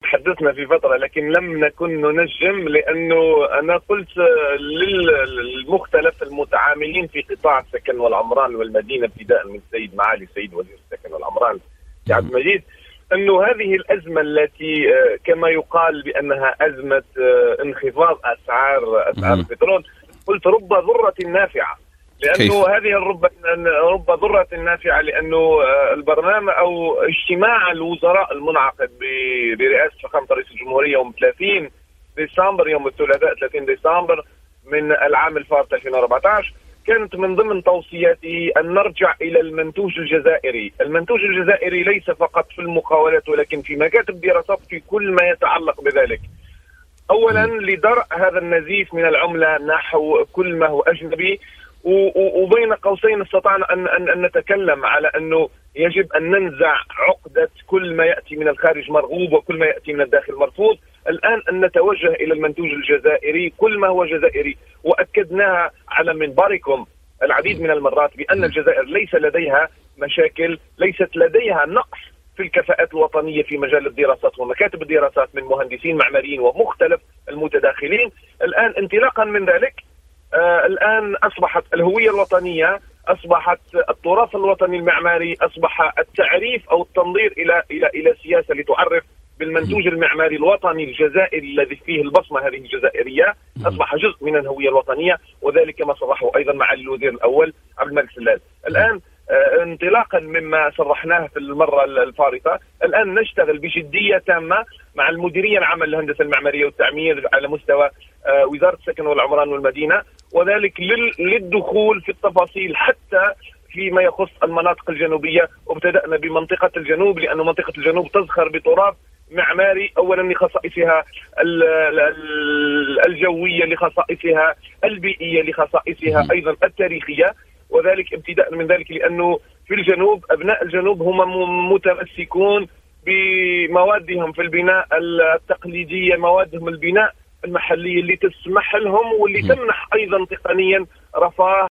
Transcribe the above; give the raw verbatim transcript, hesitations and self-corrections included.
تحدثنا في فترة لكن لم نكن ننجم، لأنه أنا قلت للمختلف المتعاملين في قطاع السكن والعمران والمدينة ابتداء من السيد معالي السيد وزير السكن والعمران عبد المجيد أنه هذه الأزمة التي كما يقال بأنها أزمة انخفاض أسعار أسعار البترول، قلت رب ضرة نافعة، لأنه كيف؟ هذه الرب رب ضرة نافعة، لأنه البرنامج أو اجتماع الوزراء المنعقد برئاسة فخامة رئيس الجمهورية يوم ثلاثين ديسمبر يوم الثلاثاء ثلاثين ديسمبر من العام الفارط ألفين وأربعة عشر كانت من ضمن توصياته أن نرجع إلى المنتوج الجزائري. المنتوج الجزائري ليس فقط في المقاولات ولكن في مكاتب الدراسات في كل ما يتعلق بذلك. أولا لدرء هذا النزيف من العملة نحو كل ما هو أجنبي، وبين قوسين استطعنا أن, أن, أن نتكلم على أنه يجب أن ننزع عقدة كل ما يأتي من الخارج مرغوب وكل ما يأتي من الداخل مرفوض. الآن أن نتوجه إلى المنتوج الجزائري، كل ما هو جزائري، وأكدناها على منبركم العديد من المرات بأن الجزائر ليس لديها مشاكل، ليست لديها نقص في الكفاءات الوطنية في مجال الدراسات ومكاتب الدراسات من مهندسين معماريين ومختلف المتداخلين. الآن انطلاقا من ذلك آه الآن أصبحت الهوية الوطنية، أصبحت التراث الوطني المعماري، أصبح التعريف أو التنظير إلى إلى إلى سياسة لتعرف بالمنتوج المعماري الوطني الجزائري الذي فيه البصمة هذه الجزائرية، أصبح جزء من الهوية الوطنية، وذلك ما صرحه أيضا معالي الوزير الأول عبد الملك سلال. الآن آه انطلاقا مما صرحناه في المرة الفارطة، الآن نشتغل بجدية تامة مع المديرية العامة للهندسة المعمارية والتعمير على مستوى آه وزارة السكن والعمران والمدينة، وذلك للدخول في التفاصيل حتى فيما يخص المناطق الجنوبية، وابتدأنا بمنطقة الجنوب لأن منطقة الجنوب تزخر بتراث معماري أولا لخصائصها الجوية، لخصائصها البيئية، لخصائصها أيضا التاريخية، وذلك ابتداء من ذلك لأنه في الجنوب أبناء الجنوب هم متمسكون بموادهم في البناء التقليدية، موادهم البناء المحلية اللي تسمح لهم واللي تمنح أيضا تقنيا رفاه